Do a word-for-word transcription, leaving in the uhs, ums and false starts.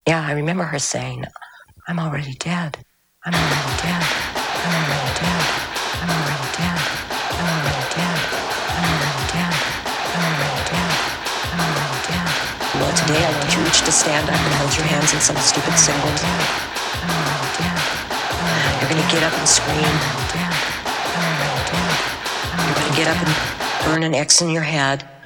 Yeah, I remember her saying, I'm already dead. I'm already dead. I'm already dead. I'm already dead. I'm already dead. I'm already dead. I'm already dead. I'm already dead. Well, today I want you each to stand up and hold your hands in some stupid symbol. I'm already dead. You're going to get up and scream. I'm already dead. I'm already dead. You're going to get up and burn an X in your head.